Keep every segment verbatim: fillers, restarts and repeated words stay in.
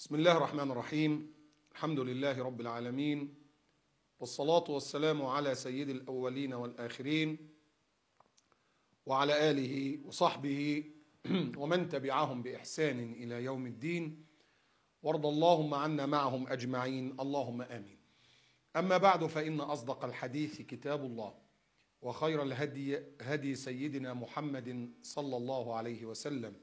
بسم الله الرحمن الرحيم. الحمد لله رب العالمين، والصلاة والسلام على سيد الأولين والآخرين وعلى آله وصحبه ومن تبعهم بإحسان إلى يوم الدين، وارض اللهم عنا معهم أجمعين، اللهم آمين. أما بعد، فإن أصدق الحديث كتاب الله، وخير الهدي هدي سيدنا محمد صلى الله عليه وسلم،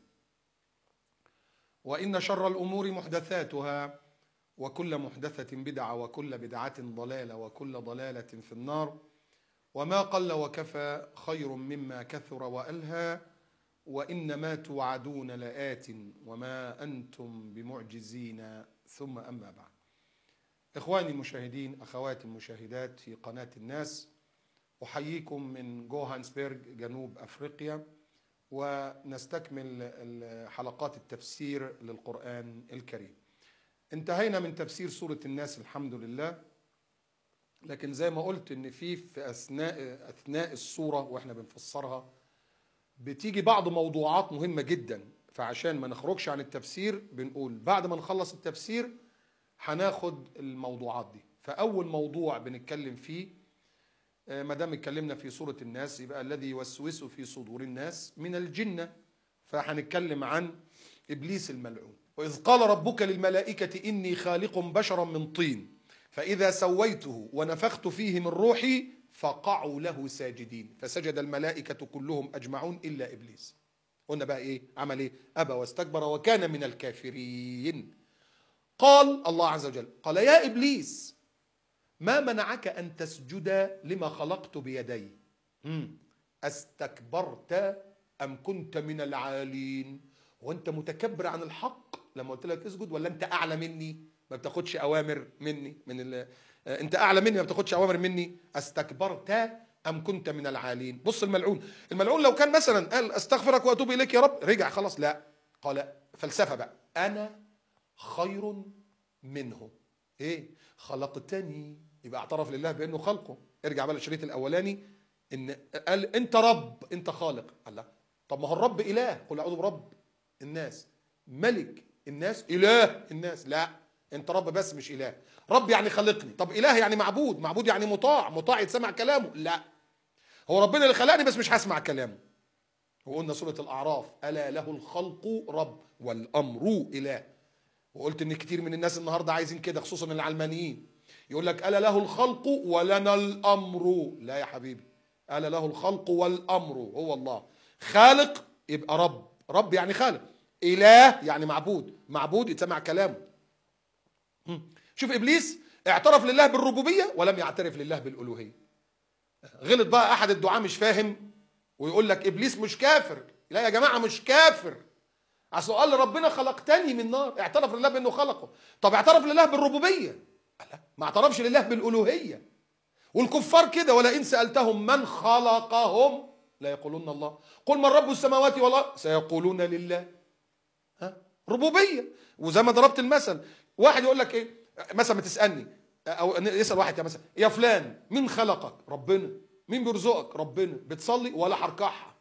وإن شر الأمور محدثاتها، وكل محدثة بدعة، وكل بدعة ضلالة، وكل ضلالة في النار. وما قل وكفى خير مما كثر وألهى، وإنما توعدون لآت وما أنتم بمعجزين. ثم أما بعد، إخواني المشاهدين، أخواتي المشاهدات في قناة الناس، أحييكم من جوهانسبرغ جنوب أفريقيا، ونستكمل حلقات التفسير للقرآن الكريم. انتهينا من تفسير سورة الناس الحمد لله، لكن زي ما قلت ان في في اثناء اثناء السورة واحنا بنفسرها بتيجي بعض موضوعات مهمة جدا، فعشان ما نخرجش عن التفسير بنقول بعد ما نخلص التفسير هناخد الموضوعات دي. فأول موضوع بنتكلم فيه، ما دام اتكلمنا في سورة الناس، يبقى الذي يوسوس في صدور الناس من الجنة، فهنتكلم عن إبليس الملعون. وإذ قال ربك للملائكة إني خالق بشرا من طين فإذا سويته ونفخت فيه من روحي فقعوا له ساجدين فسجد الملائكة كلهم أجمعون إلا إبليس. قلنا بقى إيه؟ عمل إيه؟ أبى واستكبر وكان من الكافرين. قال الله عز وجل قال يا إبليس ما منعك أن تسجد لما خلقت بيدي؟ أستكبرت أم كنت من العالين؟ وأنت متكبر عن الحق لما قلت لك اسجد، ولا أنت أعلى مني ما بتاخدش أوامر مني؟ من ال... أنت أعلى مني ما بتاخدش أوامر مني. أستكبرت أم كنت من العالين؟ بص الملعون، الملعون لو كان مثلا قال أستغفرك وأتوب إليك يا رب رجع خلاص، لا، قال فلسفة بقى، أنا خير منه. إيه؟ خلقتني، يبقى اعترف لله بأنه خلقه. ارجع بقى للشريط الأولاني، إن قال أنت رب، أنت خالق. قال لا، طب ما هو الرب إله، قل أعوذ برب الناس، ملك الناس، إله الناس. لا، أنت رب بس مش إله. رب يعني خلقني، طب إله يعني معبود، معبود يعني مطاع، مطاع يتسمع كلامه. لا، هو ربنا اللي خلقني بس مش هسمع كلامه. وقلنا سورة الأعراف ألا له الخلق رب والأمر إله. وقلت إن كتير من الناس النهاردة عايزين كده، خصوصا العلمانيين، يقول لك ألا له الخلق ولنا الأمر. لا يا حبيبي، ألا له الخلق والأمر، هو الله خالق يبقى رب، رب يعني خالق، إله يعني معبود، معبود يتسمع كلامه. شوف إبليس اعترف لله بالربوبية ولم يعترف لله بالألوهية. غلط بقى أحد الدعاة مش فاهم ويقول لك إبليس مش كافر. لا يا جماعة، مش كافر، أصل قال ربنا خلقتني من نار، اعترف لله بأنه خلقه. طب اعترف لله بالربوبية، ما اعترفش لله بالألوهية. والكفار كده، ولئن سألتهم من خلقهم لا يقولون الله قل من رب السماوات والأرض سيقولون لله. ها، ربوبية. وزي ما ضربت المثل، واحد يقول لك ايه مثلا، ما تسألني او يسأل واحد يا مثلا يا فلان مين خلقك؟ ربنا. مين بيرزقك؟ ربنا. بتصلي ولا هركعها؟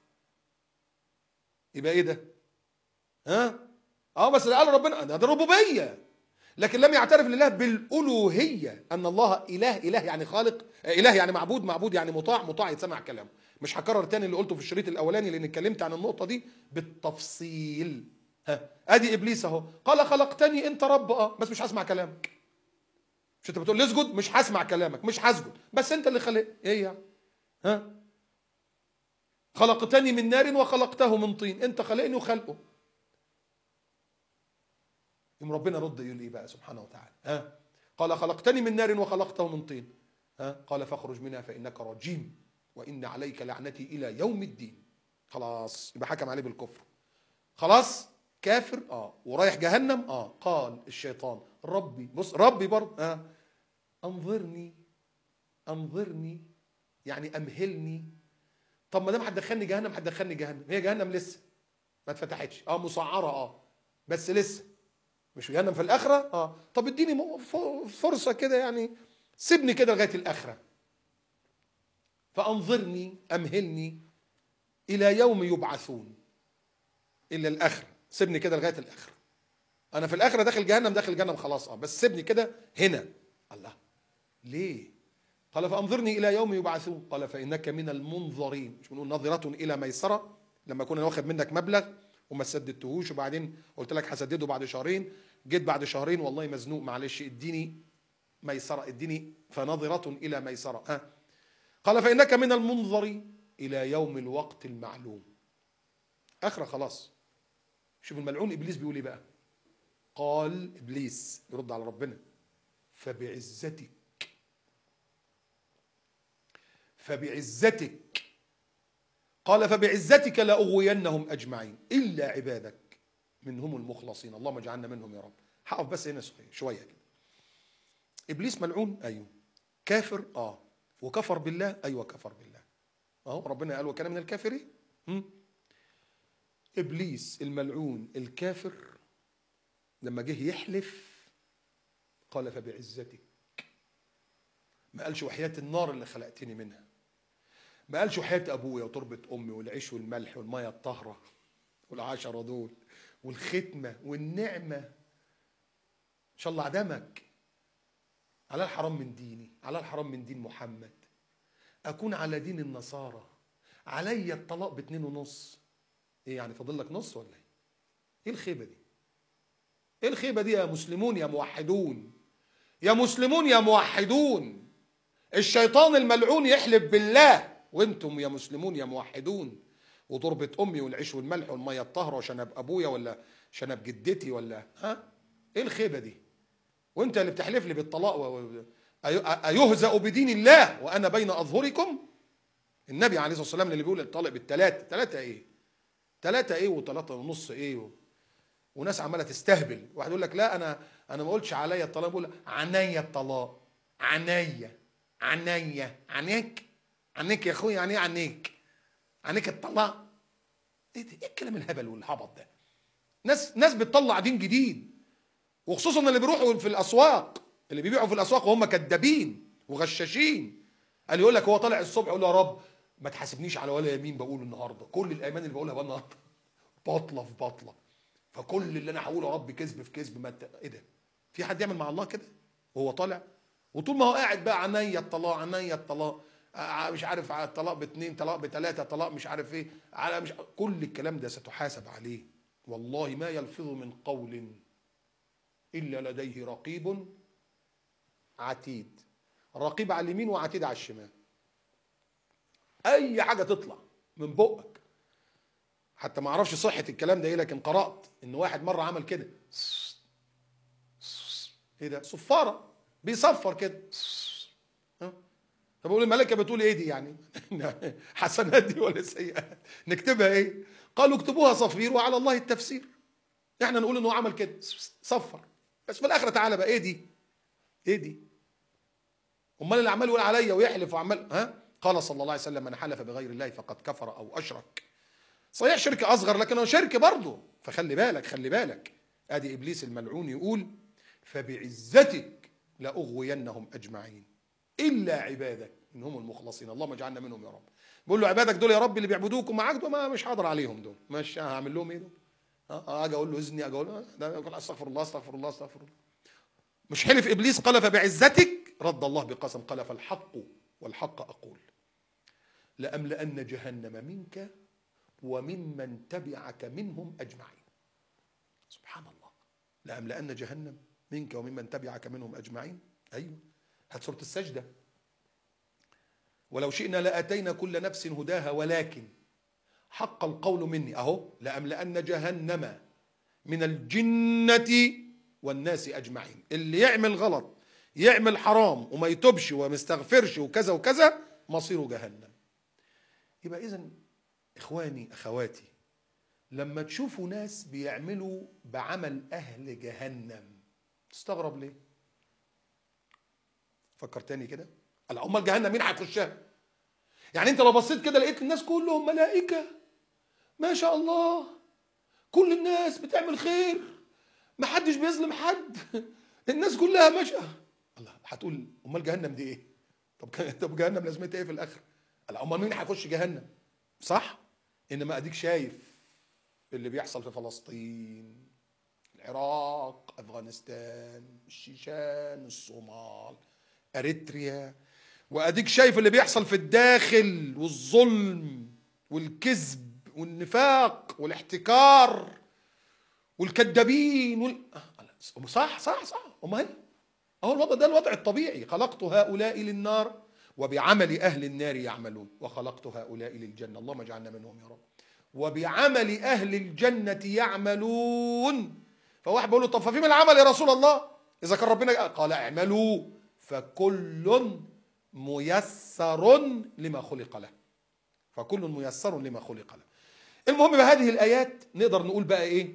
يبقى ايه ده؟ ها اه بس قال ربنا، ده ربوبية، لكن لم يعترف لله بالألوهية، أن الله إله، إله يعني خالق، إله يعني معبود، معبود يعني مطاع، مطاع يتسمع كلامه. مش هكرر تاني اللي قلته في الشريط الأولاني لأن اتكلمت عن النقطة دي بالتفصيل. ها، أدي إبليس أهو قال خلقتني أنت رب، أه بس مش هسمع كلامك. مش أنت بتقول لي اسجد؟ مش هسمع كلامك، مش هسجد، بس أنت اللي خلق. إيه يعني؟ ها، خلقتني من نار وخلقته من طين، أنت خلقني وخلقه. يوم ربنا رد يقول ايه بقى سبحانه وتعالى؟ ها، قال خلقتني من نار وخلقته من طين، ها، قال فاخرج منها فانك رجيم وان عليك لعنتي الى يوم الدين. خلاص، يبقى حكم عليه بالكفر، خلاص كافر، اه ورايح جهنم. اه قال الشيطان ربي، بص ربي برضه، اه انظرني، انظرني يعني امهلني. طب ما دام هتدخلني جهنم هتدخلني جهنم، هي جهنم لسه ما اتفتحتش، اه مسعره، اه بس لسه مش جهنم في الآخرة. اه طب اديني فرصة كده، يعني سيبني كده لغاية الآخرة. فأنظرني، أمهلني إلى يوم يبعثون، إلا الآخرة، سيبني كده لغاية الآخرة. انا في الاخره داخل جهنم، داخل جهنم خلاص، اه بس سيبني كده هنا. الله، ليه؟ قال فانظرني الى يوم يبعثون، قال فانك من المنظرين. مش بنقول نظره الى ميسره؟ لما كنا واخد منك مبلغ وما سددتهوش، وبعدين قلت لك هسدده بعد شهرين، جيت بعد شهرين والله مزنوق، معلش اديني ميسره، اديني، فنظره الى ميسره. ها، قال فانك من المنظرين الى يوم الوقت المعلوم. اخره خلاص. شوف الملعون ابليس بيقول ايه بقى؟ قال ابليس يرد على ربنا: فبعزتك فبعزتك قال فبعزتك لاغوينهم اجمعين الا عبادك منهم المخلصين، اللهم اجعلنا منهم يا رب. هقف بس هنا شويه كده. ابليس ملعون، ايوه. كافر، اه. وكفر بالله، ايوه كفر بالله. اهو ربنا قال وكان من الكافرين. ابليس الملعون الكافر لما جه يحلف قال فبعزتك، ما قالش وحياة النار اللي خلقتني منها، ما قالش وحياة ابويا وتربة امي والعيش والملح والميه الطاهره والعشره دول والختمه والنعمه، ان شاء الله عدمك على الحرام من ديني، على الحرام من دين محمد، اكون على دين النصارى، عليا الطلاق باتنين ونص. ايه يعني فاضل لك نص ولا ايه؟ ايه الخيبه دي؟ ايه الخيبه دي يا مسلمون يا موحدون؟ يا مسلمون يا موحدون، الشيطان الملعون يحلف بالله، وانتم يا مسلمون يا موحدون وتربة امي والعيش والملح والميه الطاهره وشنب ابويا ولا شنب جدتي ولا ها؟ ايه الخيبه دي؟ وانت اللي بتحلف لي بالطلاق و... ايهزأ بدين الله وانا بين اظهركم؟ النبي عليه الصلاه والسلام اللي بيقول الطلاق بالثلاثه، ثلاثه ايه؟ ثلاثه ايه وثلاثه ونص ايه و... وناس عماله تستهبل. واحد يقول لك لا انا انا ما قلتش عليا الطلاق، بقول عنيا الطلاق، عنيا عنيا عنيك عنيك يا اخويا، يعني ايه عنيك؟ عنيك الطلاق؟ ايه ده؟ ايه الكلام الهبل والهبط ده؟ ناس ناس بتطلع دين جديد، وخصوصا اللي بيروحوا في الاسواق، اللي بيبيعوا في الاسواق وهم كدابين وغشاشين. قال يقول لك هو طالع الصبح يقول له يا رب ما تحاسبنيش على ولا يمين بقوله النهارده، كل الايمان اللي بقولها بقى النهارده باطله في باطله، فكل اللي انا هقوله يا رب كذب في كذب. ما ايه ده؟ في حد يعمل مع الله كده وهو طالع؟ وطول ما هو قاعد بقى عنيا الطلاق عنيا الطلاق، مش عارف على الطلاق باثنين، طلاق بثلاثه، طلاق مش عارف ايه، على مش كل الكلام ده ستحاسب عليه. والله ما يلفظ من قول الا لديه رقيب عتيد. رقيب على اليمين وعتيد على الشمال. اي حاجه تطلع من بقك، حتى ما اعرفش صحه الكلام ده ايه، لكن قرات ان واحد مره عمل كده، ايه ده؟ صفاره بيصفر كده. طب اقول الملائكه بتقول ايه دي يعني؟ حسنات دي ولا سيئات؟ نكتبها ايه؟ قالوا اكتبوها صفير وعلى الله التفسير. احنا نقول انه عمل كده صفر، بس في الاخره تعالى بقى ايه دي؟ ايه دي؟ امال اللي عمال يقول عليا ويحلف وعمال ها؟ قال صلى الله عليه وسلم من حلف بغير الله فقد كفر او اشرك. صحيح شرك اصغر لكنه شرك برضه، فخلي بالك خلي بالك. ادي ابليس الملعون يقول فبعزتك لاغوينهم اجمعين الا عبادك منهم المخلصين، اللهم اجعلنا منهم يا رب. بيقول له عبادك دول يا رب اللي بيعبدوك ومعاك دول، ما مش حاضر عليهم دول، مش هعمل لهم ايه دول؟ اه اجي اقول له اذني، اجي اقول له استغفر الله استغفر الله استغفر الله. مش حلف ابليس قال فبعزتك، رد الله بقسم قال فالحق والحق اقول لأملأن جهنم منك وممن تبعك منهم اجمعين. سبحان الله، لأملأن جهنم منك وممن تبعك منهم اجمعين. ايوه، هات سورة السجدة. ولو شئنا لاتينا كل نفس هداها ولكن حق القول مني، اهو لأملأن جهنم من الجنة والناس اجمعين. اللي يعمل غلط يعمل حرام وما يتوبش وما يستغفرش وكذا وكذا مصيره جهنم. يبقى اذا اخواني اخواتي، لما تشوفوا ناس بيعملوا بعمل اهل جهنم تستغرب ليه؟ فكر تاني كده. امال جهنم مين هيخشها؟ يعني انت لو بصيت كده لقيت الناس كلهم ملائكه ما شاء الله، كل الناس بتعمل خير، ما حدش بيظلم حد، الناس كلها ماشيه، الله هتقول امال جهنم دي ايه؟ طب طب جهنم لازمتها ايه في الاخر؟ امال مين هيخش جهنم؟ صح؟ انما اديك شايف اللي بيحصل في فلسطين، العراق، افغانستان، الشيشان، الصومال، اريتريا. واديك شايف اللي بيحصل في الداخل، والظلم والكذب والنفاق والاحتكار والكذابين وال... صح صح صح. وما هي اهو الوضع ده الوضع الطبيعي. خلقت هؤلاء للنار وبعمل اهل النار يعملون، وخلقت هؤلاء للجنه، اللهم اجعلنا منهم يا رب، وبعمل اهل الجنه يعملون. فواحد بيقول له طب ففيما العمل يا رسول الله اذا كان ربنا قال اعملوا فكل ميسر لما خلق له، فكل ميسر لما خلق له. المهم بهذه الايات نقدر نقول بقى ايه؟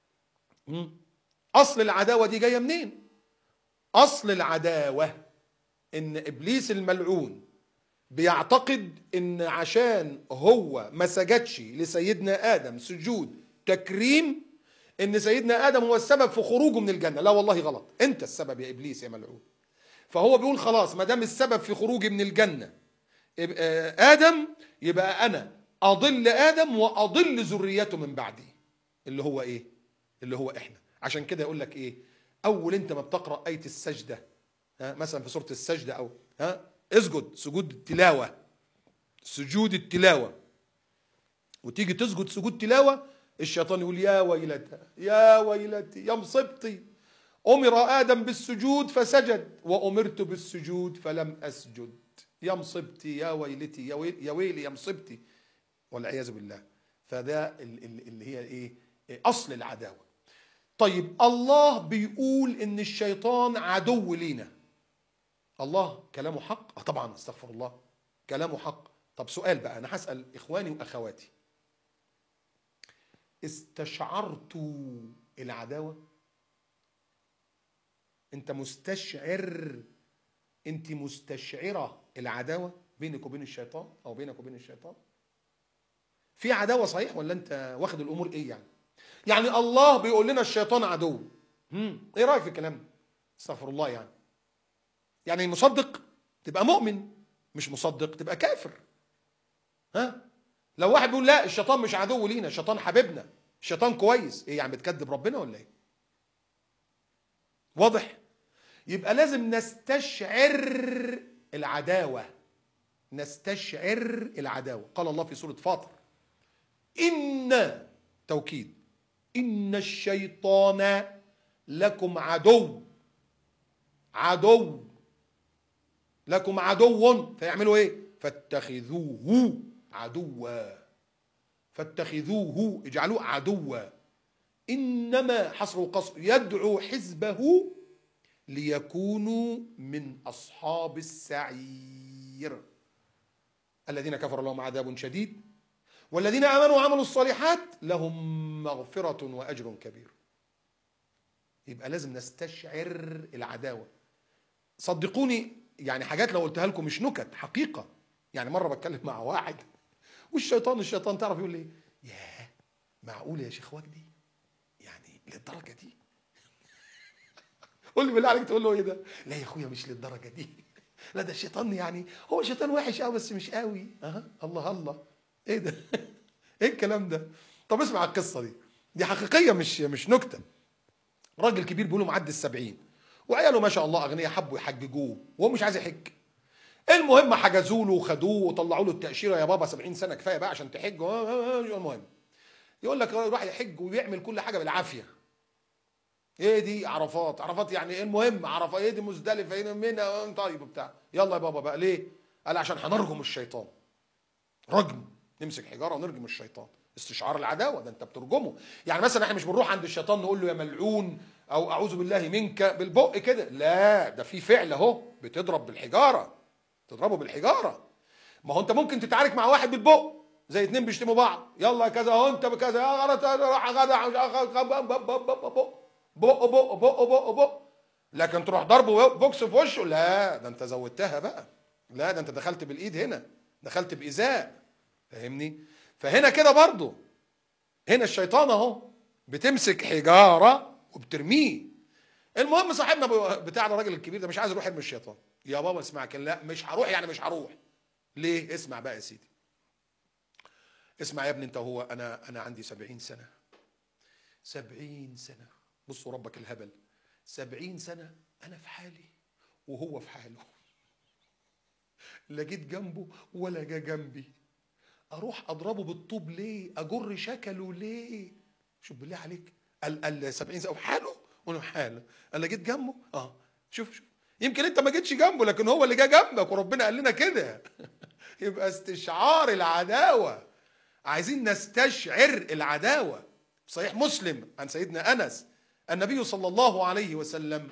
اصل العداوه دي جايه منين؟ اصل العداوه ان ابليس الملعون بيعتقد ان عشان هو ما سجدش لسيدنا ادم سجود تكريم ان سيدنا ادم هو السبب في خروجه من الجنه. لا والله غلط، انت السبب يا ابليس يا ملعون. فهو بيقول خلاص ما دام السبب في خروجي من الجنه ادم، يبقى انا اضل ادم واضل ذريته من بعدي، اللي هو ايه؟ اللي هو احنا. عشان كده يقول لك ايه؟ اول انت ما بتقرا ايه السجده، ها مثلا في سوره السجده، او ها اسجد سجود التلاوه، سجود التلاوه، وتيجي تسجد سجود تلاوه، الشيطان يقول يا ويلتى يا ويلتي يا مصيبتي، امر ادم بالسجود فسجد وامرت بالسجود فلم اسجد، يا مصيبتي يا ويلتي يا ويلي يا, ويلي يا مصيبتي، والعياذ بالله. فده اللي هي ايه؟ اصل العداوه. طيب الله بيقول ان الشيطان عدو لينا. الله كلامه حق؟ اه طبعا، استغفر الله، كلامه حق. طب سؤال بقى، انا هسأل اخواني واخواتي، استشعرتوا العداوة؟ انت مستشعر، انت مستشعرة العداوة بينك وبين الشيطان او بينك وبين الشيطان؟ في عداوة صحيح ولا انت واخد الامور ايه يعني؟ يعني الله بيقول لنا الشيطان عدو، امم ايه رايك في الكلام ده؟ استغفر الله. يعني يعني مصدق تبقى مؤمن، مش مصدق تبقى كافر. ها؟ لو واحد بيقول لا الشيطان مش عدو لينا، الشيطان حبيبنا، الشيطان كويس، ايه يعني بتكذب ربنا ولا ايه؟ واضح؟ يبقى لازم نستشعر العداوة، نستشعر العداوة. قال الله في سورة فاطر إن توكيد إن الشيطان لكم عدو، عدو لكم عدو، فيعملوا ايه؟ فاتخذوه عدوا، فاتخذوه اجعلوه عدوا، انما حصر وقصر يدعو حزبه ليكونوا من اصحاب السعير، الذين كفروا لهم عذاب شديد والذين امنوا وعملوا الصالحات لهم مغفرة واجر كبير. يبقى لازم نستشعر العداوة. صدقوني يعني حاجات لو قلتها لكم مش نكت، حقيقة. يعني مرة بتكلم مع واحد والشيطان الشيطان تعرف يقول لي ياه معقول يا شيخ وجدي يعني للدرجة دي؟ قول لي بالله عليك تقول له ايه ده؟ لا يا اخويا مش للدرجة دي، لا ده الشيطان يعني هو شيطان وحش قوي بس مش قوي. اها الله الله، ايه ده؟ ايه الكلام ده؟ طب اسمع القصة دي، دي حقيقية مش مش نكتة. راجل كبير بيقولوا معدي السبعين وعياله ما شاء الله اغنياء، حبوا يحججوه وهو مش عايز يحج. المهم حجزوا له وخدوه وطلعوا له التاشيره، يا بابا سبعين سنه كفايه بقى عشان تحج. المهم يقول لك يروح يحج ويعمل كل حاجه بالعافيه. ايه دي؟ عرفات، عرفات يعني ايه؟ المهم عرفات ايه دي؟ مزدلفه ايه منها؟ طيب وبتاع. يلا يا بابا بقى، ليه؟ قال عشان هنرجم الشيطان، رجم، نمسك حجاره ونرجم الشيطان. استشعار العداوه ده انت بترجمه. يعني مثلا احنا مش بنروح عند الشيطان نقول له يا ملعون او اعوذ بالله منك بالبق كده، لا ده في فعل اهو، بتضرب بالحجاره، تضربه بالحجاره. ما هو انت ممكن تتعارك مع واحد بالبق زي اتنين بيشتموا بعض، يلا كذا اهو انت بكذا يا غلط راح غدا بق بق بق بق بق، لكن تروح ضربه بوكس في وشه، لا ده انت زودتها بقى، لا ده انت دخلت بالايد هنا، دخلت بايذاء. فاهمني؟ فهنا كده برضو هنا الشيطان اهو بتمسك حجاره وبترميه. المهم صاحبنا بتاع الراجل الكبير ده مش عايز يروح يرمي الشيطان. يا بابا اسمع كان لا مش هروح، يعني مش هروح. ليه؟ اسمع بقى يا سيدي، اسمع يا ابني انت وهو، انا انا عندي سبعين سنه، سبعين سنه بصوا ربك الهبل، سبعين سنة أنا في حالي وهو في حاله، لا جيت جنبه ولا جا جنبي، أروح أضربه بالطوب ليه؟ أجر شكله ليه؟ شوف بالله عليك، قال قال سبعين سنة في حاله وأنا في حاله، قال لا جيت جنبه؟ أه شوف شوف، يمكن أنت ما جيتش جنبه لكن هو اللي جا جنبك، وربنا قال لنا كده. يبقى استشعار العداوة، عايزين نستشعر العداوة. صحيح مسلم عن سيدنا أنس النبي صلى الله عليه وسلم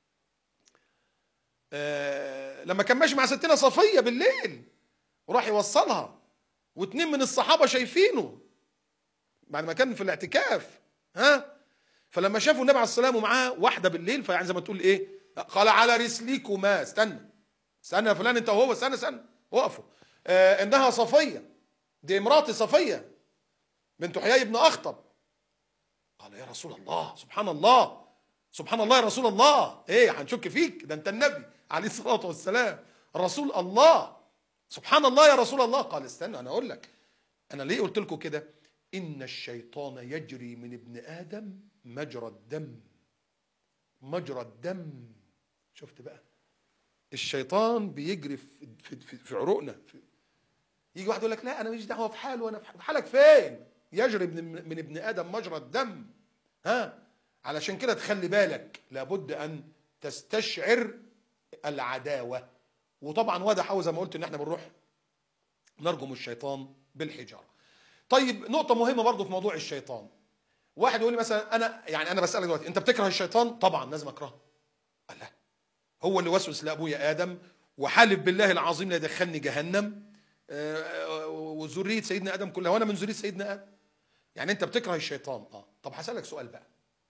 آه لما كان ماشي مع ستنا صفية بالليل وراح يوصلها، واتنين من الصحابة شايفينه بعد ما كان في الاعتكاف، ها، فلما شافوا النبي عليه الصلاة والسلام ومعاه واحدة بالليل، فيعني زي ما تقول ايه، قال على رسلكما، استنى استنى يا فلان انت وهو، استنى استنى وقفوا، آه انها صفية، دي امراتي صفية بنت حيي بن أخطب. قال يا رسول الله، سبحان الله سبحان الله يا رسول الله، ايه هنشك فيك؟ ده انت النبي عليه الصلاة والسلام، رسول الله، سبحان الله يا رسول الله. قال استنى انا اقول لك، انا ليه قلت لكم كده؟ ان الشيطان يجري من ابن ادم مجرى الدم، مجرى الدم. شفت بقى، الشيطان بيجري في في, في, في عروقنا. في يجي واحد يقول لك لا انا مش دعوه، في حاله، وانا في حالك فين؟ يجري من, من ابن ادم مجرى الدم، ها. علشان كده تخلي بالك، لابد ان تستشعر العداوه. وطبعا واضح قوي زي ما قلت ان احنا بنروح نرجم الشيطان بالحجاره. طيب نقطه مهمه برضو في موضوع الشيطان، واحد يقول لي مثلا انا يعني انا بسالك دلوقتي، انت بتكره الشيطان؟ طبعا لازم اكرهه. الله، هو اللي وسوس لابويا ادم وحالف بالله العظيم لا يدخلني جهنم وذريه سيدنا ادم كلها، وانا من ذريه سيدنا ادم. يعني انت بتكره الشيطان؟ اه. طب هسالك سؤال بقى،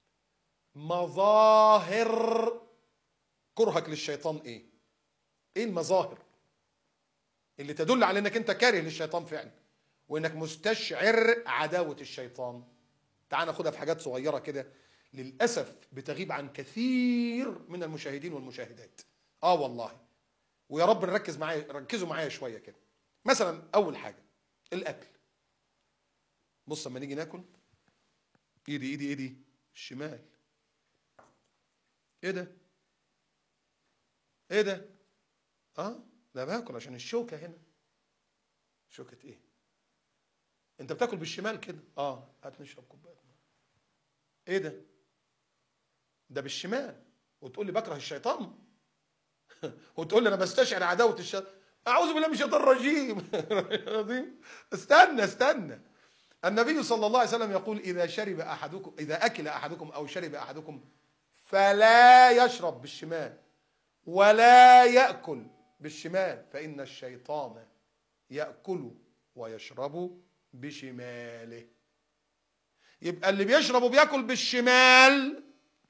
مظاهر كرهك للشيطان ايه؟ ايه المظاهر اللي تدل على انك انت كاره للشيطان فعلا وانك مستشعر عداوه الشيطان؟ تعال ناخدها في حاجات صغيره كده للاسف بتغيب عن كثير من المشاهدين والمشاهدات. اه والله، ويا رب نركز معايا، ركزوا معايا شويه كده. مثلا اول حاجه الاكل. بص اما نيجي ناكل، ايدي ايدي ايدي الشمال، ايه ده؟ ايه ده؟ اه ده باكل عشان الشوكه هنا. شوكه ايه؟ انت بتاكل بالشمال كده؟ اه هات نشرب كوبايه. ايه ده؟ ده بالشمال، وتقول لي بكره الشيطان؟ وتقول لي انا بستشعر عداوه الشيطان؟ اعوذ بالله من الشيطان الرجيم. استنى استنى، النبي صلى الله عليه وسلم يقول اذا شرب احدكم، اذا اكل احدكم او شرب احدكم فلا يشرب بالشمال ولا ياكل بالشمال فان الشيطان ياكل ويشرب بشماله. يبقى اللي بيشرب وبياكل بالشمال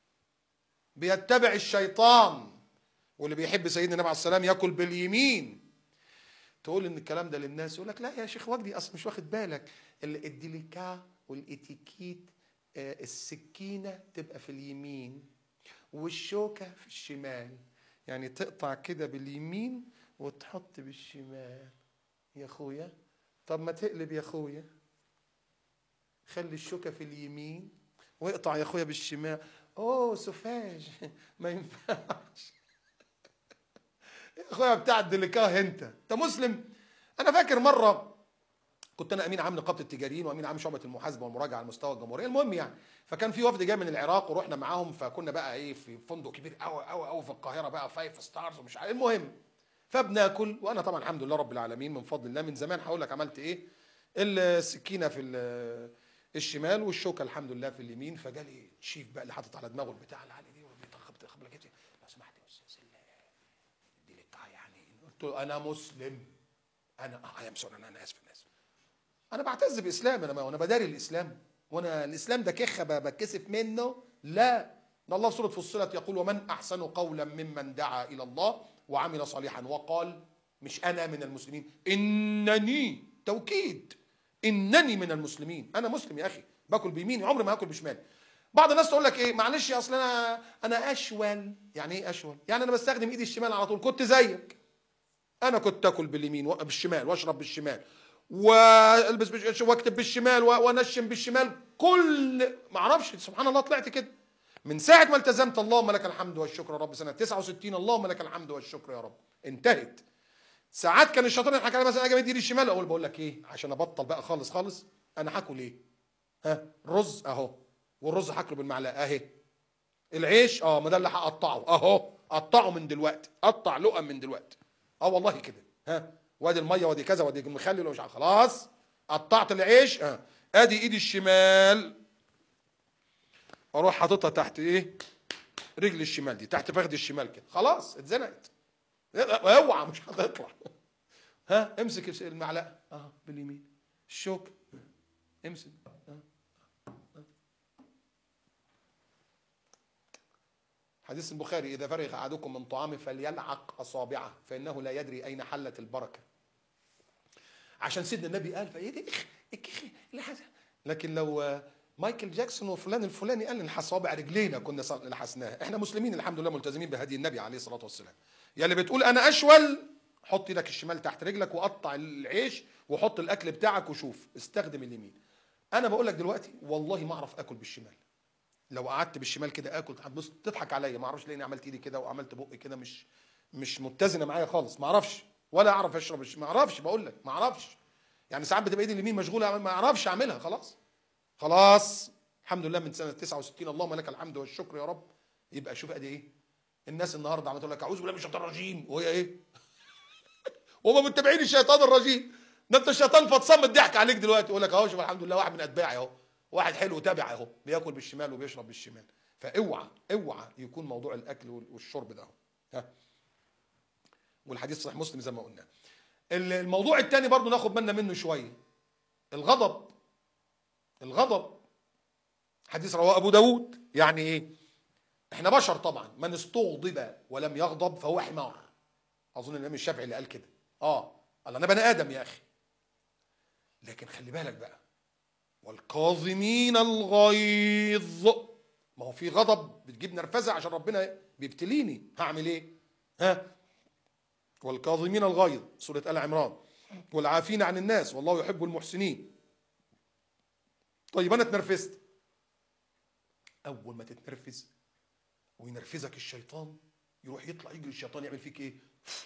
بيتبع الشيطان، واللي بيحب سيدنا النبي عليه السلام ياكل باليمين. تقول ان الكلام ده للناس، يقول لك لا يا شيخ وجدي اصل مش واخد بالك، الديليكا والاتيكيت، السكينه تبقى في اليمين والشوكه في الشمال، يعني تقطع كده باليمين وتحط بالشمال. يا اخويا طب ما تقلب يا اخويا، خلي الشوكه في اليمين واقطع يا اخويا بالشمال. اوه سوفاج، ما ينفعش. يا اخويا بتاع الدليكاه، انت انت مسلم. انا فاكر مره كنت انا امين عام نقابه التجاريين وامين عام شعبه المحاسبه والمراجعه على مستوى الجمهوريه، المهم يعني، فكان في وفد جاي من العراق ورحنا معاهم، فكنا بقى ايه في فندق كبير قوي قوي قوي في القاهره بقى، فايف ستارز ومش عارف، المهم فبناكل، وانا طبعا الحمد لله رب العالمين من فضل الله من زمان هقول لك عملت ايه، السكينه في الشمال والشوكه الحمد لله في اليمين. فجالي شيف بقى اللي حاطط على دماغه البتاع اللي عليه دي وبيتخبط خبله كده، لو سمحت يا استاذ دي لقطه يعني. قلت له انا مسلم، انا اه يا مسلم، انا انا اسف انا اسف، انا بعتز باسلامي، انا وانا بداري الاسلام، وانا الاسلام ده كخه بتكسف منه؟ لا، ده الله في سوره فصلت يقول ومن احسن قولا ممن دعا الى الله وعمل صالحا وقال، مش انا من المسلمين، انني، توكيد، انني من المسلمين، انا مسلم يا اخي، باكل بيميني عمري ما هاكل بشمالي. بعض الناس تقول لك ايه، معلش اصل انا انا اشول. يعني ايه اشول؟ يعني انا بستخدم ايدي الشمال على طول، كنت زيك، انا كنت اكل باليمين بالشمال واشرب بالشمال والبس واكتب بالشمال وانشم بالشمال، كل ما اعرفش سبحان الله طلعت كده. من ساعة ما التزمت اللهم لك الحمد والشكر يا رب سنة تسعة وستين اللهم لك الحمد والشكر يا رب انتهت. ساعات كان الشيطان يضحك عليا مثلا اجي مدي الشمال اقول بقول لك ايه عشان ابطل بقى خالص خالص انا هاكل ايه؟ ها رز اهو، والرز هاكله بالمعلقه اهي. العيش اه ما ده اللي هقطعه اهو، قطعه من دلوقتي، قطع لقم من دلوقتي. اه والله كده. ها وادي الميه وادي كذا وادي المخلل ومش عارف. خلاص قطعت العيش اه، ادي ايدي الشمال اروح حاططها تحت ايه؟ رجل الشمال دي تحت فخذ الشمال كده، خلاص اتزنقت. اوعى مش هتطلع. ها امسك المعلقه اه باليمين، الشوك امسك اه. حديث البخاري اذا فرغ احدكم من طعامه فليلعق اصابعه فانه لا يدري اين حلت البركه. عشان سيدنا النبي قال فايه لكن لو مايكل جاكسون وفلان الفلاني قال نلحس صوابع رجلينا كنا لحسناها. احنا مسلمين الحمد لله ملتزمين بهدي النبي عليه الصلاه والسلام. يا اللي بتقول انا اشول حط ايدك الشمال تحت رجلك وقطع العيش وحط الاكل بتاعك وشوف استخدم اليمين. انا بقول لك دلوقتي والله ما اعرف اكل بالشمال. لو قعدت بالشمال كده اكل هتبص تضحك عليا، ما اعرفش لاني عملت ايدي كده وعملت بقي كده مش مش متزنه معايا خالص، ما اعرفش ولا اعرف اشرب، ما اعرفش بقول لك ما اعرفش. يعني ساعات بتبقى ايدي اليمين مشغوله ما اعرفش اعملها. خلاص خلاص الحمد لله من سنه تسعة وستين اللهم لك الحمد والشكر يا رب. يبقى شوف ادي ايه الناس النهارده عماله تقول لك اعوذ بالله من الشيطان الرجيم وهي ايه؟ وهم متبعين الشيطان الرجيم. ده انت الشيطان فتصم الضحك عليك دلوقتي يقول لك اهو شوف الحمد لله واحد من اتباعي اهو، واحد حلو تابع اهو بياكل بالشمال وبيشرب بالشمال. فاوعى اوعى يكون موضوع الاكل والشرب ده اهو. ها والحديث صحيح مسلم زي ما قلنا. الموضوع الثاني برضو ناخد بالنا منه شويه، الغضب. الغضب حديث رواه ابو داود. يعني ايه؟ احنا بشر طبعا، من استغضب ولم يغضب فهو حمار. اظن الامام الشافعي اللي قال كده. اه الله انا بني ادم يا اخي. لكن خلي بالك بقى والكاظمين الغيظ، ما هو في غضب بتجيب نرفزه عشان ربنا بيبتليني هعمل ايه؟ ها والكاظمين الغيظ سوره ال عمران والعافين عن الناس والله يحب المحسنين. طيب انا اتنرفزت، اول ما تتنرفز وينرفزك الشيطان يروح يطلع يجري الشيطان يعمل فيك ايه؟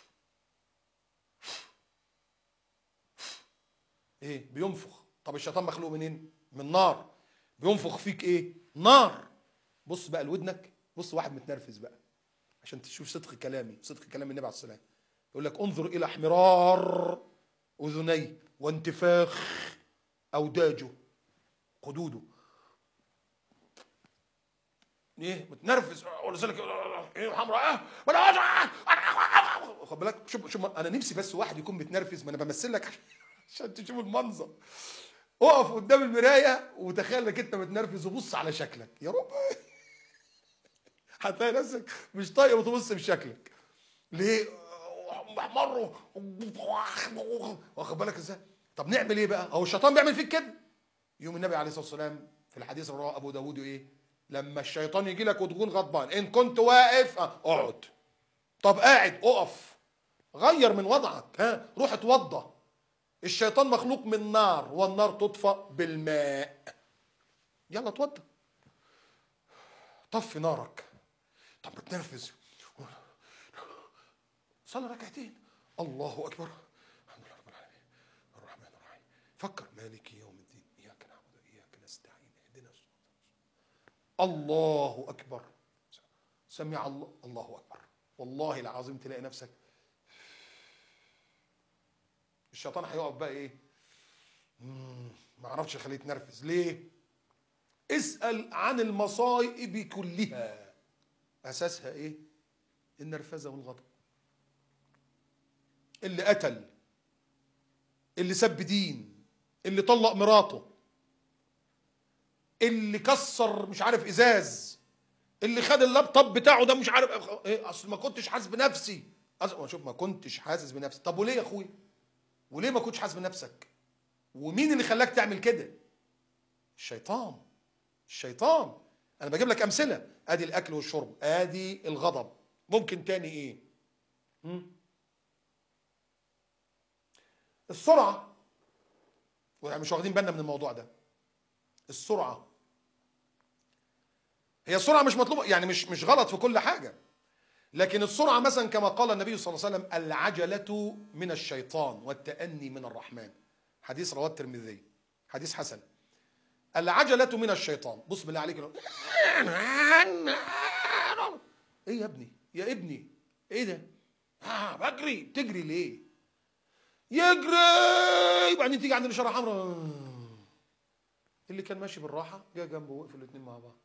ايه؟ بينفخ. طب الشيطان مخلوق منين؟ من نار. بينفخ فيك ايه؟ نار. بص بقى لودنك، بص واحد متنرفز بقى عشان تشوف صدق كلامي صدق كلام النبي عليه الصلاه والسلام. يقول لك انظر الى احمرار اذنيه وانتفاخ اوداجه خدوده. ايه متنرفز ولذلك ايه حمراء خد بالك. شوف شوف انا نفسي بس واحد يكون متنرفز، ما انا بمثل لك عشان تشوف المنظر. اقف قدام المرايه وتخيل انك انت متنرفز وبص على شكلك يا رب هتلاقي نفسك مش طايق وتبص بشكلك. ليه؟ محمر واخد بالك ازاي؟ طب نعمل ايه بقى؟ هو الشيطان بيعمل فيك كده. يوم النبي عليه الصلاه والسلام في الحديث اللي رواه ابو داوود ايه؟ لما الشيطان يجي لك وتكون غضبان ان كنت واقف اقعد. طب قاعد اقف، غير من وضعك. ها روح اتوضى. الشيطان مخلوق من نار والنار تطفأ بالماء. يلا اتوضى طفي نارك. طب بتنرفز صلي ركعتين الله اكبر الحمد لله رب العالمين الرحمن الرحيم فكر مالك يوم الدين اياك نعبد واياك نستعين اهدنا الله اكبر سمع الله الله اكبر. والله العظيم تلاقي نفسك الشيطان هيقف بقى ايه؟ ما اعرفش خليه يتنرفز ليه؟ اسال عن المصائب كلها اساسها ايه؟ النرفزه والغضب. اللي قتل، اللي سب دين، اللي طلق مراته، اللي كسر مش عارف ازاز، اللي خد اللابتوب بتاعه ده مش عارف ايه، اصل ما كنتش حاسس بنفسي. اصل شوف ما كنتش حاسس بنفسي. طب وليه يا اخويا؟ وليه ما كنتش حاسس بنفسك؟ ومين اللي خلاك تعمل كده؟ الشيطان. الشيطان. انا بجيب لك امثله، ادي الاكل والشرب، ادي الغضب. ممكن تاني ايه؟ هم؟ السرعه. مش واخدين بالنا من الموضوع ده. السرعه. هي السرعه مش مطلوبه، يعني مش مش غلط في كل حاجه، لكن السرعه مثلا كما قال النبي صلى الله عليه وسلم: العجله من الشيطان والتأني من الرحمن. حديث رواه الترمذي، حديث حسن. العجله من الشيطان. بص بالله عليك، ايه يا ابني يا ابني ايه ده؟ آه بجري. تجري ليه؟ يجري بعدين تيجي عند الاشاره حمراء. اللي كان ماشي بالراحه جه جنبه وقفوا الاثنين مع بعض.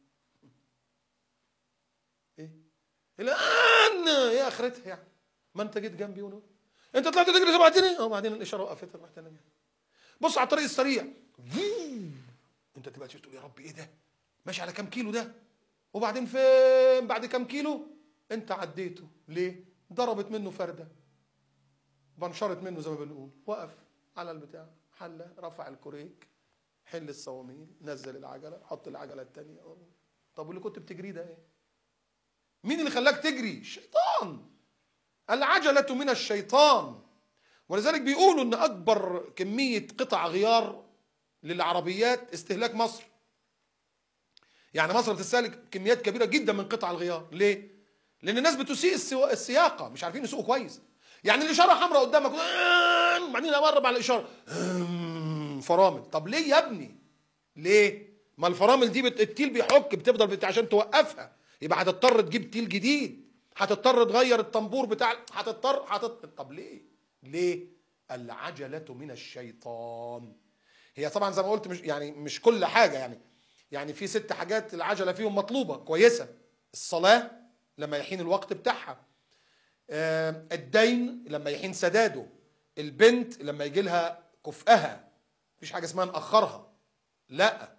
ايه الان ايه اخرتها يعني؟ ما انت جيت جنبي ونو. انت طلعت تجري سبعتني اه، بعدين الاشاره وقفت. رحت انا جاي. بص على الطريق السريع، انت تبقى تقول يا رب ايه ده؟ ماشي على كام كيلو ده؟ وبعدين فين بعد كام كيلو انت عديته؟ ليه؟ ضربت منه فرده، بنشرت منه زي ما بنقول. وقف على البتاع، حله، رفع الكوريك، حل الصواميل، نزل العجله، حط العجله الثانيه. طب واللي كنت بتجريه ده ايه؟ مين اللي خلاك تجري؟ الشيطان. العجله من الشيطان. ولذلك بيقولوا ان اكبر كميه قطع غيار للعربيات استهلاك مصر. يعني مصر بتستهلك كميات كبيره جدا من قطع الغيار. ليه؟ لان الناس بتسيء السياقه، مش عارفين يسوقوا كويس. يعني الاشاره حمراء قدامك وبعدين امرب على الاشاره فرامل. طب ليه يا ابني؟ ليه؟ ما الفرامل دي بت... التيل بيحك، بتفضل بت... عشان توقفها، يبقى هتضطر تجيب تيل جديد، هتضطر تغير الطنبور بتاع، هتضطر هتضطر. طب ليه؟ ليه؟ العجله من الشيطان. هي طبعا زي ما قلت مش يعني مش كل حاجه، يعني يعني في ست حاجات العجله فيهم مطلوبه كويسه: الصلاه لما يحين الوقت بتاعها، آه الدين لما يحين سداده، البنت لما يجي لها كفءها، مفيش حاجه اسمها ناخرها، لا،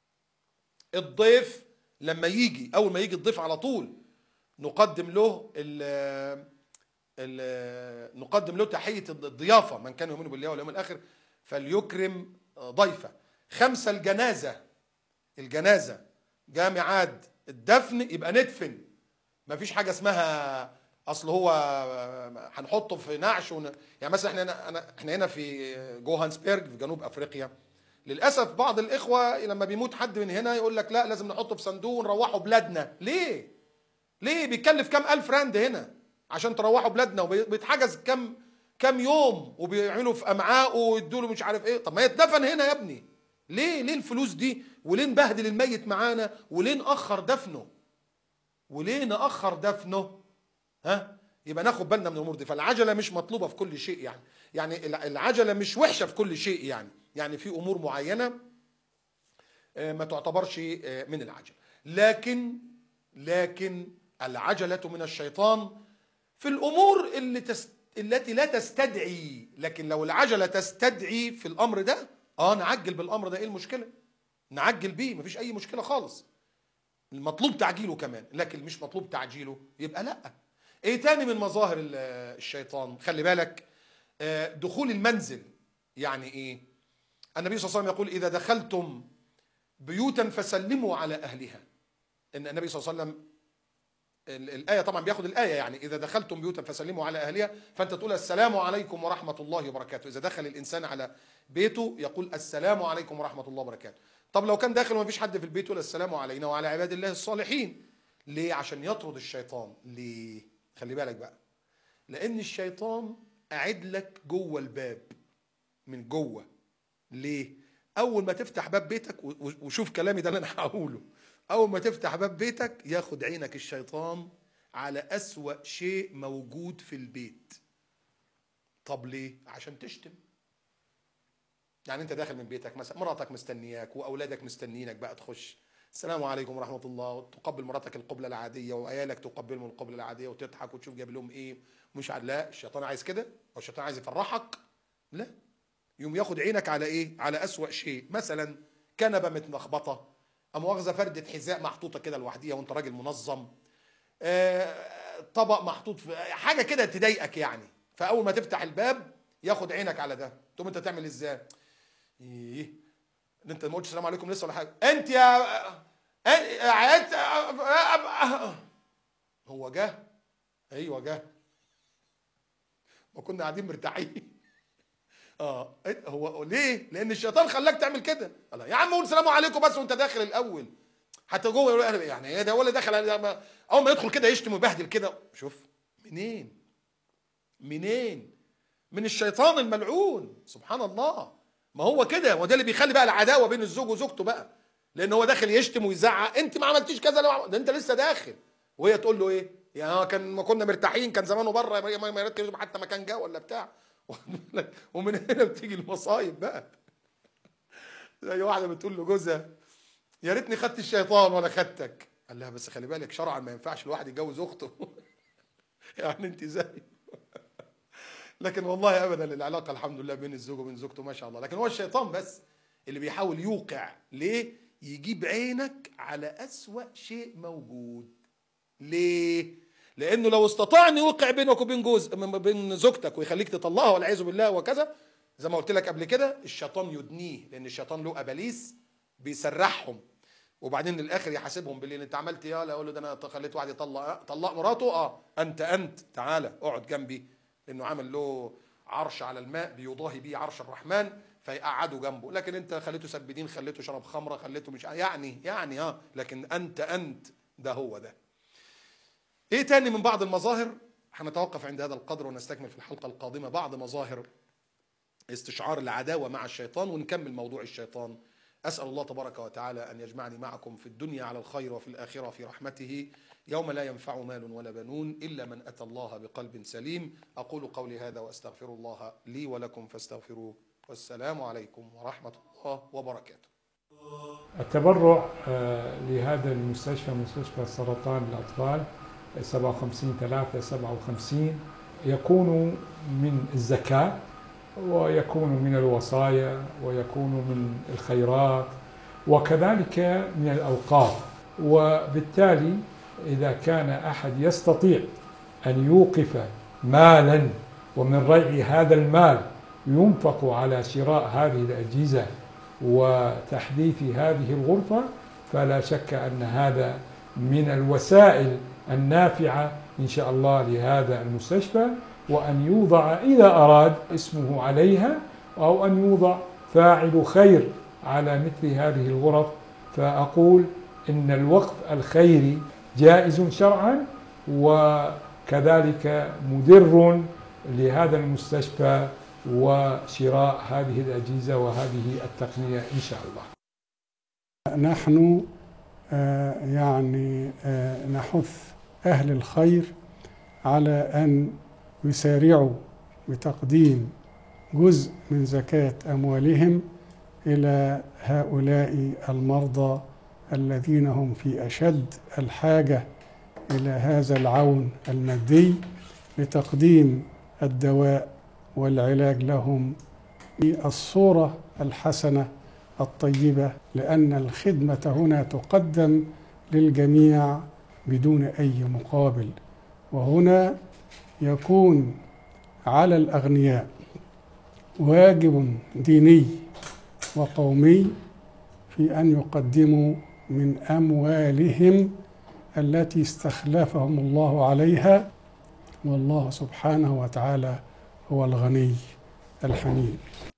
الضيف لما يجي، اول ما يجي الضيف على طول نقدم له ال ال نقدم له تحيه الضيافه: من كان يؤمن بالله واليوم الاخر فليكرم ضيفه. خمسه الجنازه، الجنازه جاء ميعاد الدفن يبقى ندفن. مفيش حاجه اسمها اصل هو هنحطه في نعش ون... يعني مثلا احنا انا احنا هنا في جوهانسبرج في جنوب افريقيا، للاسف بعض الاخوه لما بيموت حد من هنا يقول لك لا لازم نحطه في صندوق ونروحه بلادنا. ليه؟ ليه بيكلف كام الف راند هنا عشان تروحوا بلادنا، وبيتحجز كام كام يوم، وبيعملوا في امعائه ويدوا له مش عارف ايه. طب ما يتدفن هنا يا ابني. ليه ليه الفلوس دي؟ وليه نبهدل الميت معانا؟ وليه ناخر دفنه؟ وليه ناخر دفنه؟ ها؟ يبقى ناخد بالنا من الامور دي. فالعجله مش مطلوبه في كل شيء، يعني يعني العجله مش وحشه في كل شيء، يعني يعني في امور معينه ما تعتبرش من العجله. لكن لكن العجله من الشيطان في الامور اللي تست... التي لا تستدعي. لكن لو العجله تستدعي في الامر ده، اه نعجل بالامر ده. ايه المشكله؟ نعجل بيه، مفيش اي مشكله خالص. المطلوب تعجيله كمان، لكن مش مطلوب تعجيله يبقى لا. ايه تاني من مظاهر الشيطان؟ خلي بالك، دخول المنزل. يعني ايه؟ النبي صلى الله عليه وسلم يقول: اذا دخلتم بيوتا فسلموا على اهلها. ان النبي صلى الله عليه وسلم الآية طبعا بياخد الآية، يعني إذا دخلتم بيوتا فسلموا على أهلها، فأنت تقول السلام عليكم ورحمة الله وبركاته. إذا دخل الإنسان على بيته يقول السلام عليكم ورحمة الله وبركاته. طب لو كان داخل وما فيش حد في البيت يقول السلام علينا وعلى عباد الله الصالحين. ليه؟ عشان يطرد الشيطان. ليه؟ خلي بالك بقى، لأن الشيطان قاعد لك جوه الباب من جوه. ليه؟ أول ما تفتح باب بيتك، وشوف كلامي ده اللي أنا هقوله، أول ما تفتح باب بيتك ياخد عينك الشيطان على أسوأ شيء موجود في البيت. طب ليه؟ عشان تشتم. يعني أنت داخل من بيتك مثلا، مراتك مستنياك وأولادك مستنيينك بقى تخش السلام عليكم ورحمة الله، وتقبل مراتك القبلة العادية وعيالك تقبلهم القبلة العادية وتضحك وتشوف جايب لهم إيه مش عارف. لا، الشيطان عايز كده؟ أو الشيطان عايز يفرحك؟ لا، يوم ياخد عينك على إيه؟ على أسوأ شيء. مثلا كنبة متلخبطة، مؤاخذة فردة حذاء محطوطة كده لوحديها وأنت راجل منظم، آه طبق محطوط في حاجة كده تضايقك يعني. فأول ما تفتح الباب ياخد عينك على ده، تقوم أنت تعمل إزاي؟ إيه؟ أنت ما قلتش السلام عليكم لسه ولا حاجة؟ أنت يا أنت هو جه؟ أيوه جه، ما كنا قاعدين مرتاحين. اه هو ليه؟ لان الشيطان خلاك تعمل كده. الله يا عم قول سلام عليكم بس وانت داخل الاول. حتى جوه يقول يعني ايه ده، ولا دخل اول ما يدخل كده يشتم ويبهدل كده. شوف منين منين من الشيطان الملعون سبحان الله. ما هو كده، وده اللي بيخلي بقى العداوه بين الزوج وزوجته بقى، لان هو داخل يشتم ويزعق، انت ما عملتيش كذا، لو ده انت لسه داخل، وهي تقول له ايه يعني كان ما كنا مرتاحين كان زمانه بره ما يركز حتى مكان جه ولا بتاع. ومن هنا بتيجي المصايب بقى. زي واحده بتقول له جوزها يا ريتني خدت الشيطان ولا خدتك، قال لها بس خلي بالك شرعا ما ينفعش الواحد يتجوز اخته. يعني انت زي. لكن والله ابدا العلاقه الحمد لله بين الزوج وبين زوجته ما شاء الله. لكن هو الشيطان بس اللي بيحاول يوقع، ليه؟ يجيب عينك على اسوأ شيء موجود. ليه؟ لانه لو استطاع ان يوقع بينك وبين جوز بين زوجتك ويخليك تطلقها والعياذ بالله وكذا، زي ما قلت لك قبل كده الشيطان يدنيه، لان الشيطان له اباليس بيسرحهم، وبعدين للاخر يحاسبهم بالليل انت عملت ايه؟ لا اقول له ده انا خليت واحد يطلق طلق مراته. اه انت انت تعالى اقعد جنبي، لانه عمل له عرش على الماء بيضاهي بيه عرش الرحمن، فيقعدوا جنبه. لكن انت خليته سبدين، خليته شرب خمره، خليته مش يعني يعني اه لكن انت انت ده هو ده. ايه تاني من بعض المظاهر؟ هنتوقف عند هذا القدر ونستكمل في الحلقه القادمه بعض مظاهر استشعار العداوه مع الشيطان، ونكمل موضوع الشيطان. أسأل الله تبارك وتعالى أن يجمعني معكم في الدنيا على الخير وفي الآخرة في رحمته يوم لا ينفع مال ولا بنون إلا من أتى الله بقلب سليم. أقول قولي هذا وأستغفر الله لي ولكم فاستغفروه، والسلام عليكم ورحمة الله وبركاته. التبرع لهذا المستشفى، مستشفى سرطان الأطفال سبعة وخمسين ثلاثة سبعة وخمسين، يكون من الزكاة، ويكون من الوصايا، ويكون من الخيرات، وكذلك من الأوقاف. وبالتالي إذا كان أحد يستطيع أن يوقف مالا ومن ريع هذا المال ينفق على شراء هذه الأجهزة وتحديث هذه الغرفة، فلا شك أن هذا من الوسائل النافعة إن شاء الله لهذا المستشفى، وأن يوضع إذا أراد اسمه عليها، أو أن يوضع فاعل خير على مثل هذه الغرف. فأقول إن الوقف الخيري جائز شرعا، وكذلك مدر لهذا المستشفى وشراء هذه الأجهزة وهذه التقنية إن شاء الله. نحن يعني نحث أهل الخير على أن يسارعوا بتقديم جزء من زكاة أموالهم إلى هؤلاء المرضى الذين هم في أشد الحاجة إلى هذا العون المادي لتقديم الدواء والعلاج لهم بالصورة الحسنة الطيبة، لأن الخدمة هنا تقدم للجميع بدون أي مقابل. وهنا يكون على الأغنياء واجب ديني وقومي في أن يقدموا من أموالهم التي استخلفهم الله عليها، والله سبحانه وتعالى هو الغني الحميد.